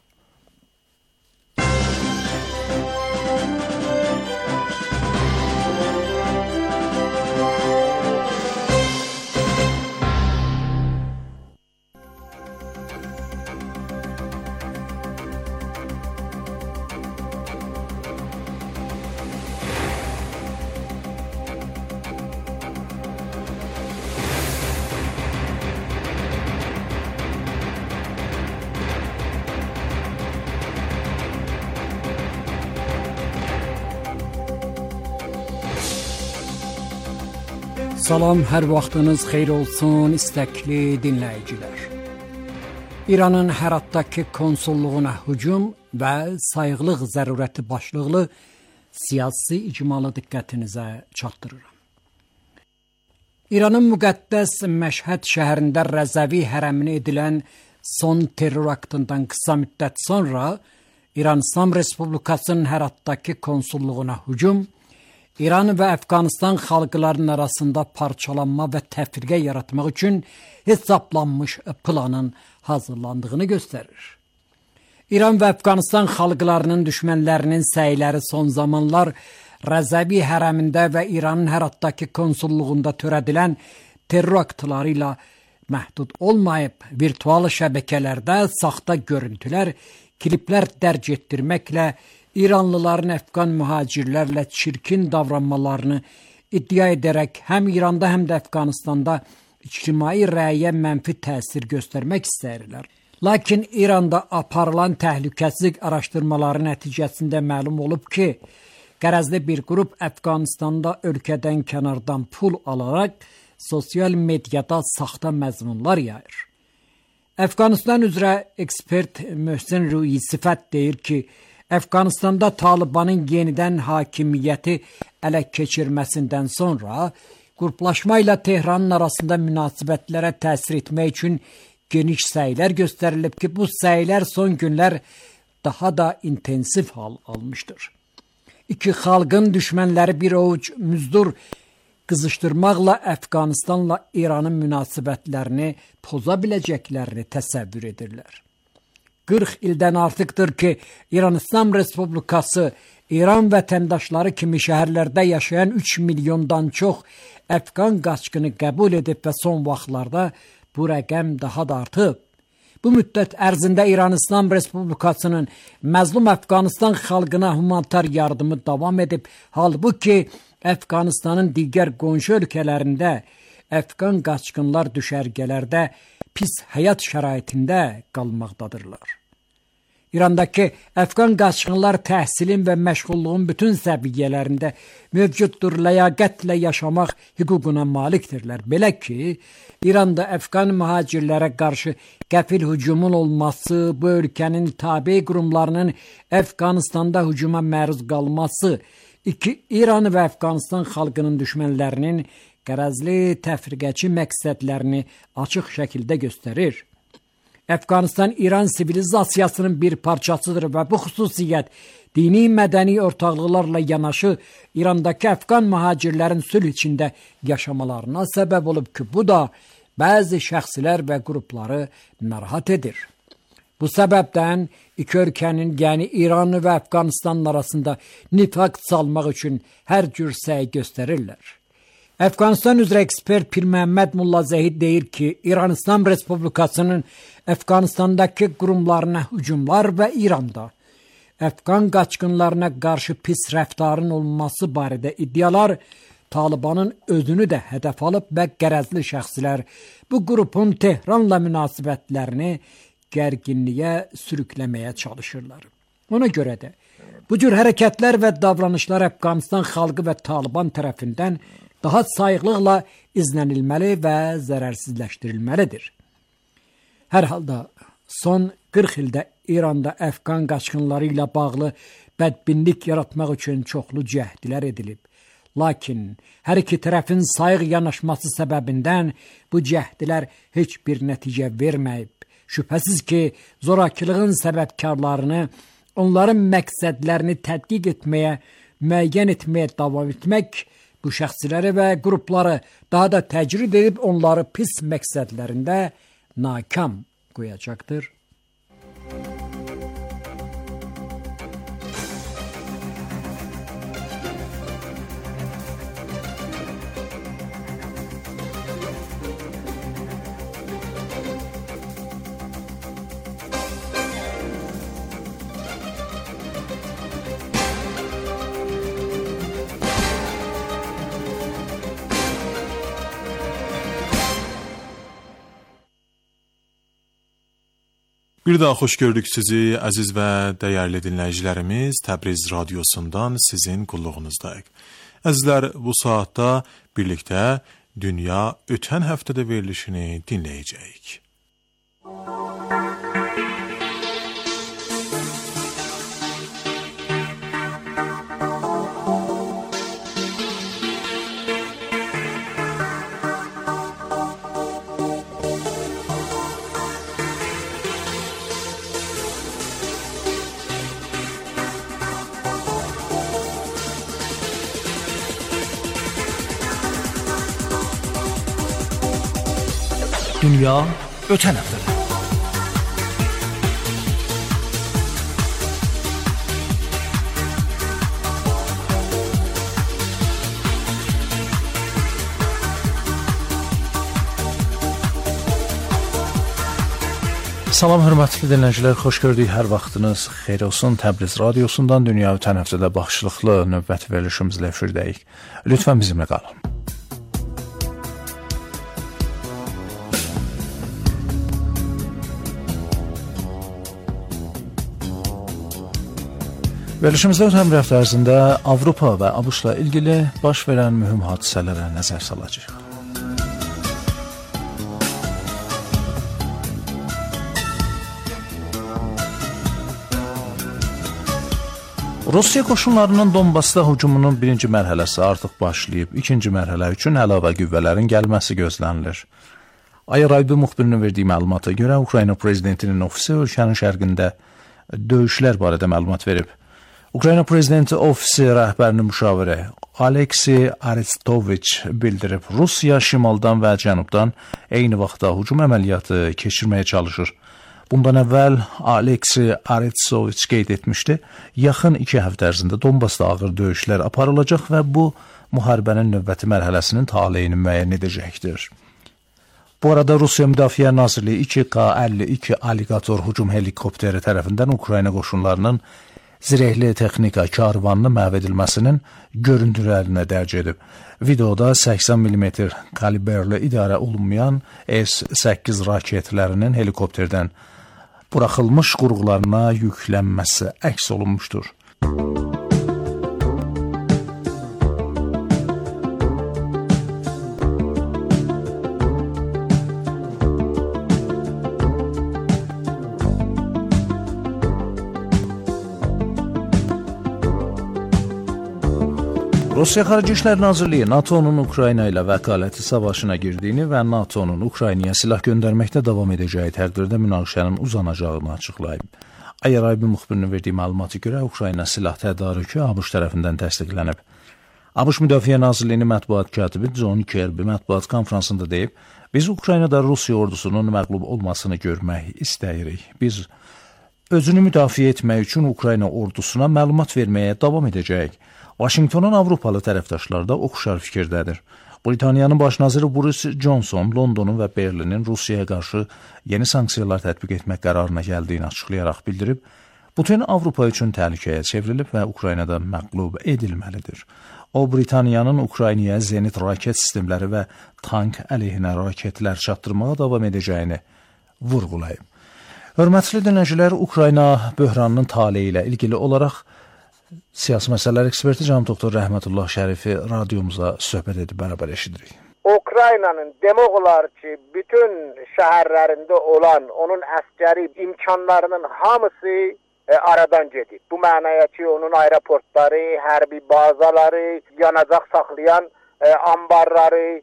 Salam, hər vaxtınız xeyir olsun istəkli dinləyicilər. İranın Həratdakı konsulluğuna hücum və sayıqlıq zərurəti başlıqlı siyasi icmalı diqqətinizə çatdırıram. İranın müqəddəs Məşhəd şəhərində Rəzəvi hərəminə edilən son terror aktından qısa müddət sonra İran İslam Respublikasının Həratdakı konsulluğuna hücum, İran və Əfqanistan xalqlarının arasında parçalanma və təfriqə yaratmaq üçün hesablanmış planın hazırlandığını göstərir. İran və Əfqanistan xalqlarının düşmənlərinin səyləri son zamanlar Rəzəvi hərəmində və İranın Həratdakı konsulluğunda törədilən terror aktları ilə məhdud olmayıb, virtual şəbəkələrdə saxta görüntülər, kliplər dərc etdirməklə İranlıların Əfqan mühacirlərlə çirkin davranmalarını iddia edərək həm İranda, həm də Əfqanistanda ictimai rəyə mənfi təsir göstərmək istəyirlər. Lakin İranda aparılan təhlükəsizlik araşdırmaları nəticəsində məlum olub ki, qərəzli bir qrup Əfqanistanda ölkədən kənardan pul alaraq sosial medyada saxta məzmunlar yayır. Əfqanistan üzrə ekspert Möhsen Rui Sifət deyir ki, Əfqanistanda Talibanın yenidən hakimiyyəti ələ keçirməsindən sonra qruplaşma ilə Tehranın arasında münasibətlərə təsir etmək üçün geniş səylər göstərilib ki, bu səylər son günlər daha da intensiv hal almışdır. İki xalqın düşmənləri bir ovuc müzdur qızışdırmaqla Əfqanistanla İranın münasibətlərini poza biləcəklərini təsəvvür edirlər. 40 ildən artıqdır ki, İran İslam Respublikası İran vətəndaşları kimi şəhərlərdə yaşayan 3 milyondan çox Əfqan qaçqını qəbul edib və son vaxtlarda bu rəqəm daha da artıb. Bu müddət ərzində İran İslam Respublikasının məzlum Əfqanistan xalqına humanitar yardımı davam edib, halbuki Əfqanistanın digər qonşu ölkələrində Əfqan qaçqınlar düşərgələrdə pis həyat şəraitində qalmaqdadırlar. İrandakı Əfqan qaçqınlar təhsilin və məşğulluğun bütün səviyyələrində mövcuddur, ləyaqətlə yaşamaq hüququna malikdirlər. Belə ki, İranda Əfqan mühacirlərə qarşı qəfil hücumun olması, bu ölkənin tabe qurumlarının Əfqanistanda hücuma məruz qalması, İran və Əfqanistan xalqının düşmənlərinin qərəzli təfriqəçi məqsədlərini açıq şəkildə göstərir. Əfqanistan İran sivilizasiyasının bir parçasıdır və bu xüsusiyyət dini mədəni ortaqlıqlarla yanaşı İrandakı Əfqan mühacirlərin sülh içində yaşamalarına səbəb olub ki, bu da bəzi şəxslər və qrupları narahat edir. Bu səbəbdən iki ölkənin, yəni İran və Əfqanistan arasında nifaq salmaq üçün hər cür səy göstərirlər. Əfqanistan üzrə ekspert Pir Məhəmməd Mulla Zəhid deyir ki, İran Respublikasının Əfqanistandakı qurumlarına hücumlar və İranda Əfqan qaçqınlarına qarşı pis rəftarın olması barədə iddialar Talibanın özünü də hədəf alıb və qərəzli şəxslər bu qrupun Tehranla münasibətlərini gərginliyə sürükləməyə çalışırlar. Ona görə də bu cür hərəkətlər və davranışlar Əfqanistan xalqı və Taliban tərəfindən daha sayıqlıqla izlənilməli və zərərsizləşdirilməlidir. Hər halda son 40 ildə İranda Əfqan qaçqınları ilə bağlı bədbinlik yaratmaq üçün çoxlu cəhdlər edilib. Lakin hər iki tərəfin sayıq yanaşması səbəbindən bu cəhdlər heç bir nəticə verməyib. Şübhəsiz ki, zorakılığın səbəbkarlarını, onların məqsədlərini tədqiq etməyə, müəyyən etməyə davam etmək, bu şəxsləri və qrupları daha da təcrid edib onları pis məqsədlərində nakam qoyacaqdır. Bir daha xoş gördük sizi, əziz və dəyərli dinləyicilərimiz. Təbriz radiosundan sizin qulluğunuzdayıq. Əzizlər, bu saatda birlikdə Dünya ötən həftədə verilişini dinləyəcəyik. Dünya ötən həftədə. Salam hörmətli dinləyicilər, xoş gördük. Hər vaxtınız xeyir olsun. Təbriz radiosundan Dünya ötən həftədə başlıqlı növbəti verilişimizlə efirdəyik. Lütfən bizimlə qalın. Verilişimizdə ötən bir həftə ərzində Avropa və ABŞ-la ilgili baş verən mühüm hadisələrə nəzər salacağıq. Rusiya qoşunlarının Donbasda hücumunun birinci mərhələsi artıq başlayıb. İkinci mərhələ üçün əlavə qüvvələrin gəlməsi gözlənilir. Ayaraybi müxbirinin verdiyi məlumata görə Ukrayna prezidentinin ofisi ölkənin şərqində döyüşlər barədə məlumat verib. Ukrayna prezidenti ofisi rəhbərinin müşaviri Aleksey Arestoviç bildirib, Rusiya şimaldan və cənubdan eyni vaxtda hücum əməliyyatı keçirməyə çalışır. Bundan əvvəl Aleksey Arestoviç qeyd etmişdi, yaxın 2 həftə ərzində Donbasda ağır döyüşlər aparılacaq və bu müharibənin növbəti mərhələsinin taleyini müəyyən edəcəkdir. Bu arada Rusiya Müdafiə Nazirliyi 2K-52 Alligator hücum helikopteri tərəfindən Ukrayna qoşunlarının zirehli texnika karvanını məhv edilməsinin görüntülərini dərc edib. Videoda 80 mm kaliberli idarə olunmayan S-8 raketlərinin helikopterdən buraxılmış qurğularına yüklənməsi əks olunmuşdur. Rusiya Xarici İşlər Nazirliyi NATO-nun Ukrayna ilə vəkaləti savaşına girdiyini və NATO-nun Ukraynaya silah göndərməkdə davam edəcəyi təqdirdə münaqişənin uzanacağını açıqlayıb. ARIB müxbirinin verdiyi məlumata görə Ukrayna silah tədarükü ABŞ tərəfindən təsdiqlənib. ABŞ Müdafiə Nazirliyinin mətbuat katibi John Kirby mətbuat konfransında deyib, biz Ukraynada Rusiya ordusunun məğlub olmasını görmək istəyirik. Biz özünü müdafiə etmək üçün Ukrayna ordusuna məlumat verməyə davam edəcəyik. Washingtonun Avropalı tərəfdaşları da oxşar fikirdədir. Britaniyanın baş naziri Boris Johnson Londonun və Berlinin Rusiyaya qarşı yeni sanksiyalar tətbiq etmək qərarına gəldiyini açıqlayaraq bildirib, Putin Avropa üçün təhlükəyə çevrilib və Ukraynada məğlub edilməlidir. O, Britaniyanın Ukraynaya zenit raket sistemləri və tank əleyhinə raketlər çatdırmağa davam edəcəyini vurğulayıb. Hörmətli dinləyicilər, Ukrayna böhranının taleyi ilə ilgili olaraq siyasi məsələlər eksperti cənab doktor Rəhmətullah Şərifi radiomuza söhbət edib bərabər eşidirik. Ukraynanın demək olar ki, bütün şəhərlərində olan onun əskəri imkanlarının hamısı aradan gedib. Bu mənaya ki, onun aeroportları, hərbi bazaları, yanacaq saxlayan ambarları,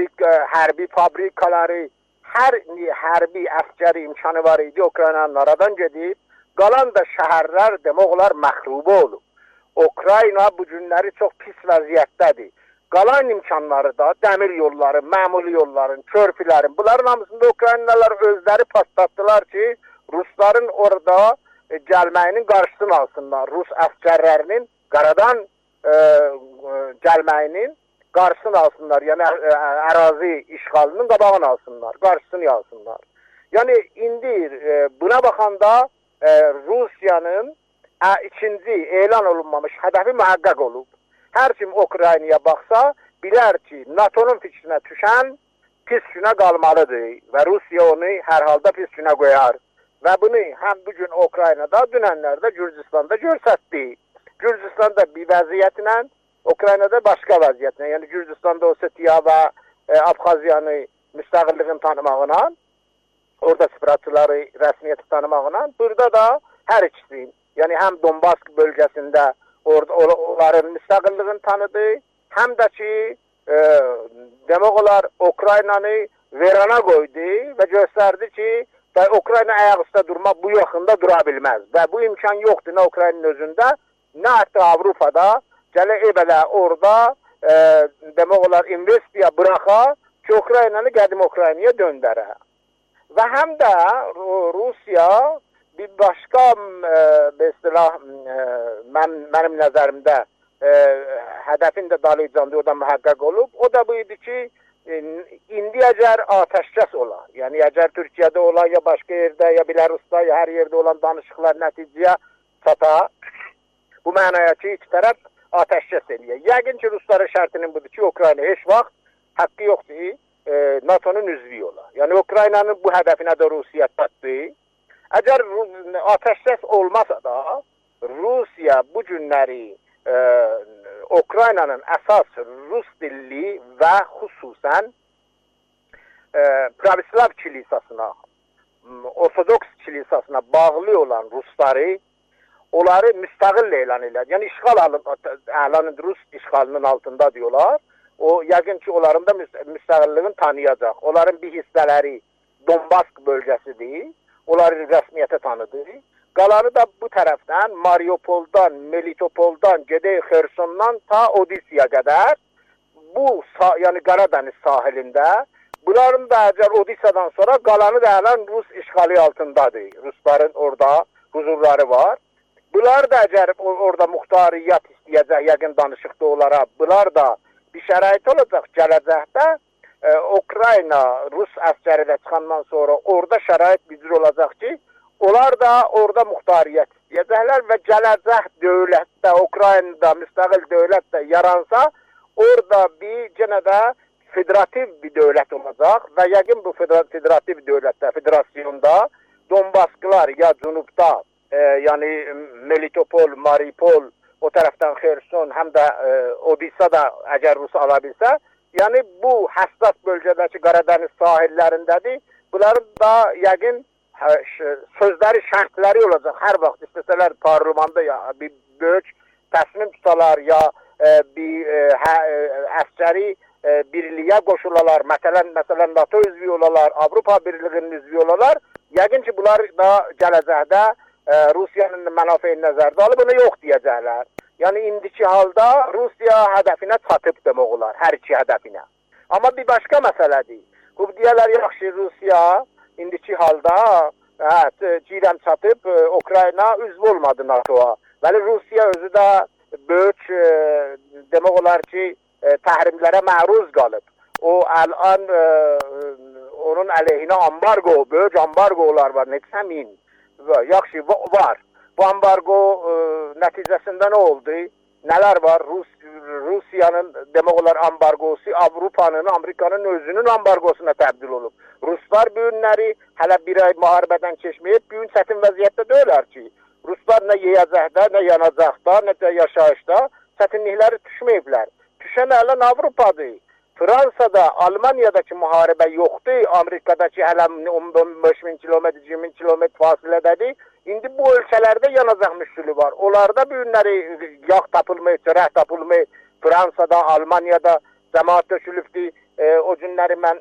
hərbi fabrikaları, hər hərbi əskəri imkanı var idi, Ukraynanın aradan gedib. Qalan da şəhərlər demək olar məxrubə olub. Ukrayna bu günləri çox pis vəziyyətdədir. Qalan imkanları da dəmir yolları, məmuli yolların, körpülərin, bunların hamısında Ukraynalılar özləri patlatdılar ki, Rusların orada gəlməyinin qarşısını alsınlar. Rus əskərlərinin qaradan gəlməyinin qarşısını alsınlar. Yəni ərazi işğalının qabağını alsınlar, qarşısını alsınlar. Yəni indi buna baxanda Rusiyanın ikinci elan olunmamış hədəfi mühəqqəq olub. Hər kim Ukraynaya baxsa, bilər ki, NATO'nun fikrinə düşən pis günə qalmalıdır və Rusiya onu hər halda pis günə qoyar. Və bunu həm bugün Ukraynada, dünənlərdə Gürcistanda görsətdi. Gürcistanda bir vəziyyətlə, Ukraynada başqa vəziyyətlə. Yəni Gürcistanda Osetiya və Abxaziyanı müstəqilliğin tanımağına, orada separatçıları rəsmiyyəti tanımağına, burada da hər ikisinin, yəni həm Donbask bölgəsində onların müstəqilliğini tanıdı, həm də ki, demək olar, Ukraynanı verana qoydu və göstərdi ki, Ukrayna ayaq üstə durmaq bu yaxında dura bilməz. Və bu imkan yoxdur nə Ukraynanın özündə, nə hətta Avropada, gələ belə orada, demək olar, investiya buraxa ki, Ukraynanı qədim Ukraynaya döndərə. Və həm də Rusiya bir başqa mənim nəzərimdə hədəfin də dalıcandı, o da mühəqqəq olub. O da bu idi ki, indi əgər atəşkəs ola, yəni əgər Türkiyədə ola, ya başqa yerdə, ya Belarusda, ya hər yerdə olan danışıqlar nəticəyə çata, bu mənaya ki, iki tərəf atəşkəs eləyək. Yəqin ki, Rusların şərtinin budur ki, Ukrayna heç vaxt haqqı yoxdur, NATO'nun üzvü ola. Yəni, Ukraynanın bu hədəfinə də Rusiya çatdı. Əgər atəşkəs olmasa da, Rusiya bu günləri Ukraynanın əsas Rus dilli və xüsusən Pravislav kilisasına, Ortodoks kilisasına bağlı olan Rusları, onları müstəqil elan edir. Yəni, Rus işğalının altında diyorlar. O, yəqin ki, onların da müstəqilliğini tanıyacaq. Onların bir hissələri Donbask bölgəsidir. Onları rəsmiyyətə tanıdır. Qalanı da bu tərəfdən Mariupoldan, Melitopoldan, gedək Xersondan ta Odissaya qədər bu, yəni Qaradəniz sahilində, bunların da əgər Odissadan sonra qalanı da hələn Rus işğali altındadır. Rusların orada huzurları var. Bunlar da əgər orada muxtariyyat istəyəcək, yəqin danışıqda onlara, bunlar da bir şərait olacaq gələcəkdə. Ukrayna Rus əskəri də çıxandan sonra orada şərait bizir olacaq ki, onlar da orada muxtariyyət istəyəcəklər və gələcək dövlətdə, Ukraynada müstəqil dövlət də yaransa, orada bir yenə də federativ bir dövlət olacaq və yəqin bu federativ dövlətdə, federasyonda Donbasklar ya cənubda, yəni Melitopol, Mariupol, o tərəfdən Xerson, həm də Odessa da əgər Rus ala bilsə, yəni bu həssas bölgədəki Qaradəniz sahillərindədir. Bunların da yəqin sözləri, şərtləri olacaq. Hər vaxt istəsələr parlamentda ya bir böyük təsmin tutalar ya bir əskəri birliyə qoşulalar, məsələn NATO üzvü olalar, Avropa Birliyinin üzvü olalar. Yəqin ki, bunlar da gələcəkdə Rusiyanın mənafeyini nəzərdə alıb, bunu yox deyəcəklər. Yəni, indiki halda Rusiya hədəfinə çatıb demək olar, hər iki hədəfinə. Amma bir başqa məsələdir. Bu deyərlər, yaxşı, Rusiya indiki halda girəm çatıb, Ukrayna üzv olmadı NATO-a. Bəli, Rusiya özü də böyük, demək olar ki, təhrimlərə məruz qalıb. O, əlan onun əleyhinə ambargo, böyük ambargolar var, neçə min. Yaxşı, var. Bu ambargo nəticəsində nə oldu? Nələr var? Rusiyanın demək olar ambargosu Avropanın, Amerikanın özünün ambargosuna təbdil olub. Ruslar bu günləri hələ bir ay müharibədən keçməyib, bu gün çətin vəziyyətdə deyirlər ki, Ruslar nə yeyəcəkdə, nə yanacaqda, nə də yaşayışda çətinlikləri düşməyiblər. Düşən ələn Avropadır. Fransada, Almaniyadakı müharibə yoxdur. Amerikadakı hələ 15 min kilometr, 20 min kilometr fasilədədir. İndi bu ölkələrdə yanacaq müşkülü var. Onlarda bu günləri yağ tapılmır, çörək tapılmır. Fransada, Almaniyada cəmaat döşülübdür. O günləri mən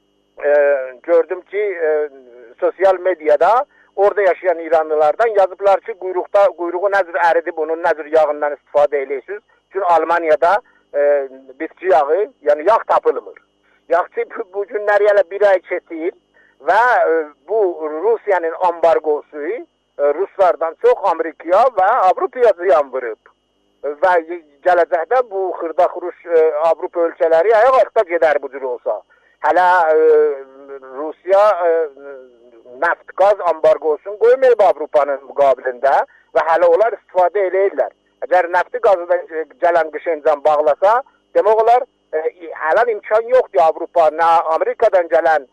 gördüm ki, sosial medyada orada yaşayan İranlılardan yazıblar ki, quyruğu nəzir əridib, onun nəzir yağından istifadə eləyirsiniz. Çünki Almaniyada bitki yağı, yəni yağ tapılmır. Yaxşı, bu günləri hələ bir ay keçir və bu Rusiyanın ambargosu Ruslardan çox Amerikaya və Avropaya ziyan vurub. Və gələcəkdə bu xırda-xuruş Avropa ölkələri ayaq ayaqda gedər bu cür olsa. Hələ Rusiya neft-qaz ambargosunu qoymayıb Avropanın müqabilində və hələ onlar istifadə eləyirlər. Əgər nefti qazıdan gələn qışıncan bağlasa, demək olar, hələ imkan yoxdur Avropa, nə Amerikadan gələn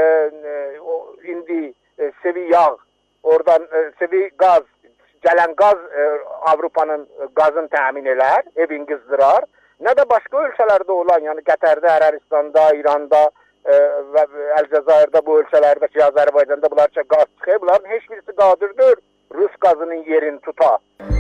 indi sevi yağ, oradan sevi qaz, gələn qaz Avropanın qazını təmin elər, evin qızdırar, nə də başqa ölkələrdə olan, yəni Qətərdə, Ərəbistanda, İranda və Əlcəzairdə bu ölkələrdəki Azərbaycanda bunlar qaz çıxır, bunların heç birisi qadirdir Rus qazının yerini tuta.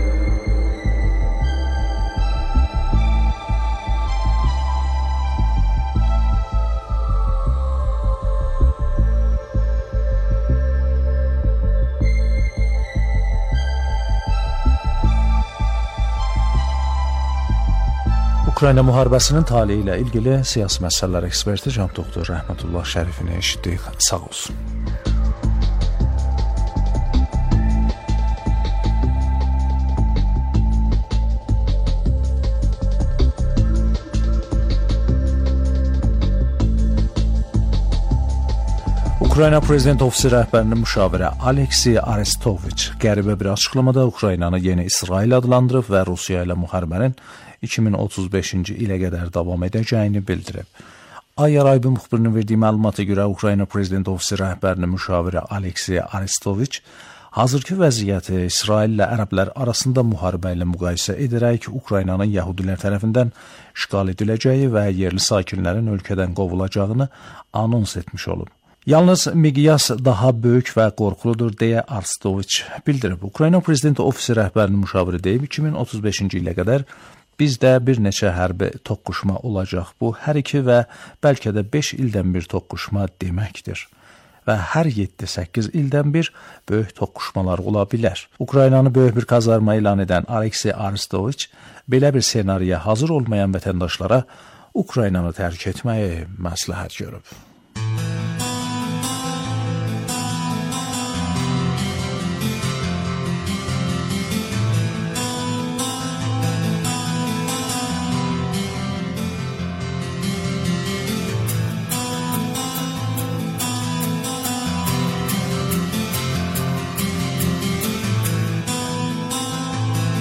Ukrayna müharibəsinin taleyi ilə ilgili siyasi məsələlər eksperti cənab doktor Rəhmətullah Şərifini eşitdik. Sağ olsun. Ukrayna Prezident Ofisi rəhbərinin müşaviri Aleksey Arestoviç qəribə bir açıqlamada Ukraynanı yeni İsrail adlandırıb və Rusiya ilə müharibənin 2035-ci ilə qədər davam edəcəyini bildirib. Ay-Araybi müxbirinin verdiyi məlumata görə Ukrayna Prezident Ofisi rəhbərinin müşaviri Aleksey Arestoviç hazırki vəziyyəti İsrail ilə ərəblər arasında müharibə ilə müqayisə edərək Ukraynanın yəhudilər tərəfindən işğal ediləcəyi və yerli sakinlərin ölkədən qovulacağını anons etmiş olub. Yalnız miqyas daha böyük və qorxuludur deyə Arestoviç bildirib. Ukrayna Prezident Ofisi rəhbərinin müşaviri deyib 2035-ci ilə qədər bizdə bir neçə hərbi toqquşma olacaq. Bu, hər 2 və bəlkə də 5 ildən bir toqquşma deməkdir. Və hər 7-8 ildən bir böyük toqquşmalar ola bilər. Ukraynanı böyük bir kazarma elan edən Aleksey Arestoviç belə bir senariyə hazır olmayan vətəndaşlara Ukraynanı tərk etməyi məsləhət görüb.